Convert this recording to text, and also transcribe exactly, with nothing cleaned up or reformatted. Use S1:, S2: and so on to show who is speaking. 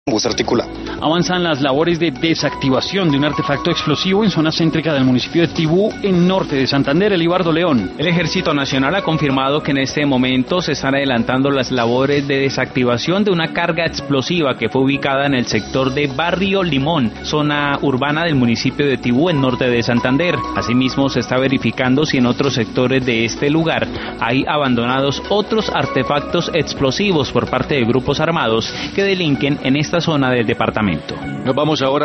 S1: bus articulado.
S2: Avanzan las labores de desactivación de un artefacto explosivo en zona céntrica del municipio de Tibú, en norte de Santander. Elibardo León.
S3: El Ejército Nacional ha confirmado que en este momento se están adelantando las labores de desactivación de una carga explosiva que fue ubicada en el sector de Barrio Limón, zona urbana del municipio de Tibú, en norte de Santander. Asimismo, se está verificando si en otros sectores de este lugar hay abandonados otros artefactos explosivos por parte de grupos armados que delinquen en esta zona del departamento.
S4: Nos vamos ahora